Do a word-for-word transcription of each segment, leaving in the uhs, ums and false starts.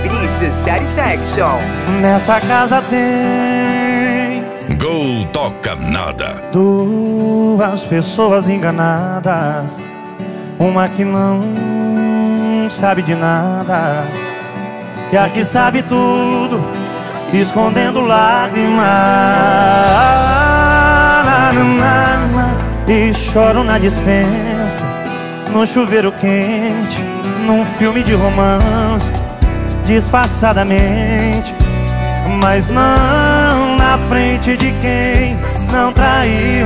Fabrício Satisfaction. Nessa casa tem Gol Toca Nada. duas pessoas enganadas, uma que não sabe de nada e a que sabe tudo, escondendo lágrimas. E choro na dispensa, no chuveiro quente, num filme de romance, disfarçadamente, mas não na frente de quem não traiu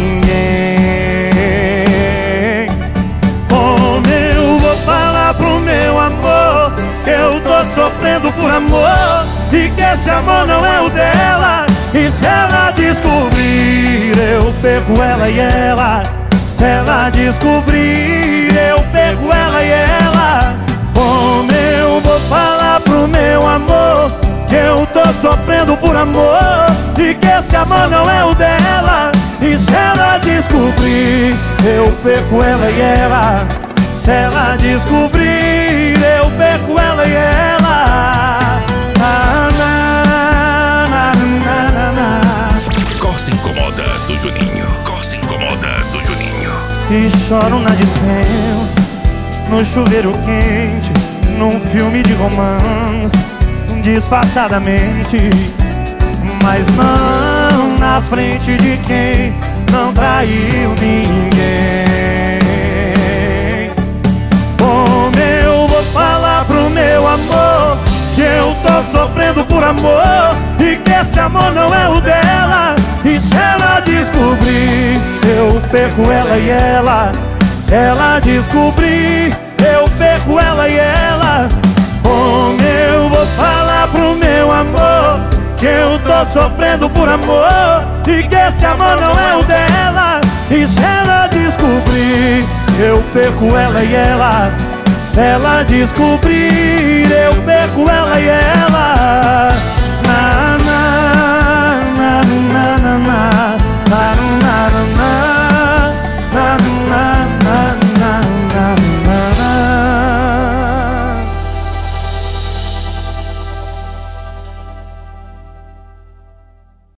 ninguém. Como eu vou falar pro meu amor que eu tô sofrendo por amor e que esse amor não é o dela? E se ela descobrir, eu perco ela e ela. Se ela descobrir, eu perco ela e ela. Como eu vou falar pro meu amor que eu tô sofrendo por amor e que esse amor não é o dela? E se ela descobrir, eu perco ela e ela. Se ela descobrir, eu perco ela e ela. Ah, na, na, na, na, na. Corse Incomoda do Juninho. Corse Incomoda do Juninho. E choro na dispensa, no chuveiro quente, num filme de romance, disfarçadamente, mas não na frente de quem não traiu ninguém. Como eu vou falar pro meu amor que eu tô sofrendo por amor e que esse amor não é o dela? E se ela descobrir, eu perco ela e ela. Se ela descobrir, eu perco ela e ela. Como eu vou falar pro meu amor que eu tô sofrendo por amor e que esse amor não é o dela? E se ela descobrir, eu perco ela e ela. Se ela descobrir, eu perco ela e ela.